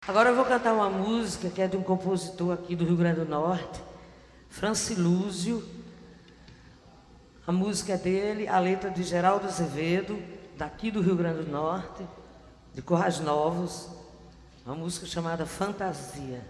Agora eu vou cantar uma música que é de um compositor aqui do Rio Grande do Norte, Francilúzio. A música é dele, a letra de Geraldo Azevedo, daqui do Rio Grande do Norte, de Currais Novos. Uma música chamada Fantasia.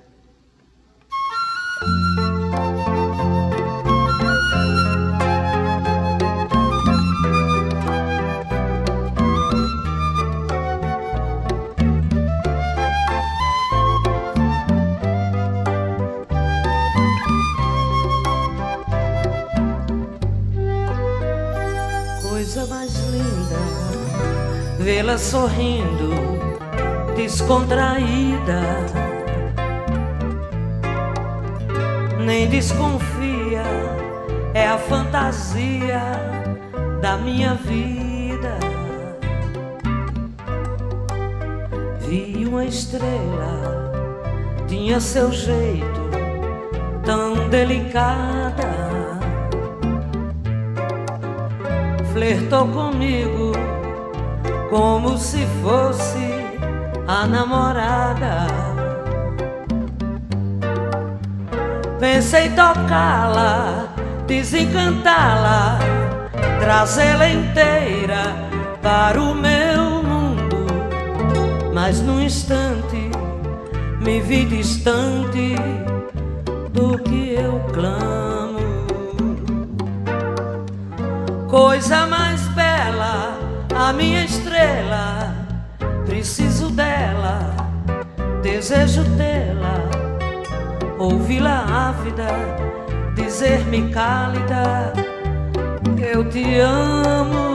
Coisa mais linda, vê-la sorrindo, descontraída, nem desconfia, é a fantasia da minha vida. Vi uma estrela, tinha seu jeito tão delicada, flertou comigo como se fosse a namorada. Pensei tocá-la, desencantá-la, trazê-la inteira para o meu mundo. Mas num instante me vi distante do que eu clamo. Coisa mais bela, a minha estrela, preciso dela, desejo tê-la, ouvi-la ávida, dizer-me cálida, eu te amo.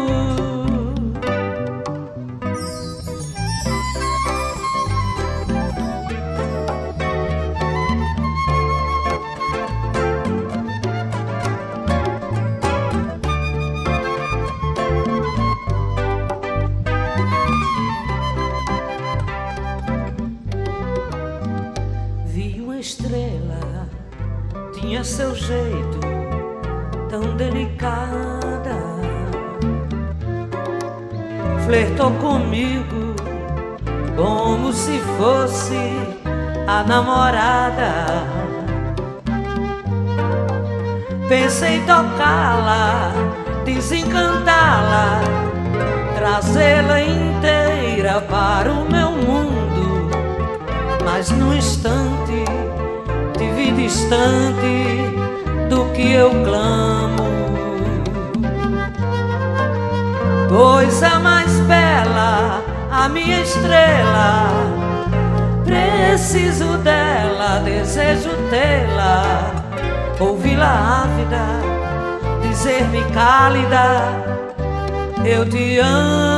Estrela tinha seu jeito tão delicada, flertou comigo como se fosse a namorada. Pensei tocá-la, desencantá-la, trazê-la inteira para o meu mundo. Mas num instante te vi distante do que eu clamo. Coisa mais bela, a minha estrela, preciso dela, desejo tê-la, ouvi-la ávida, dizer-me cálida, eu te amo.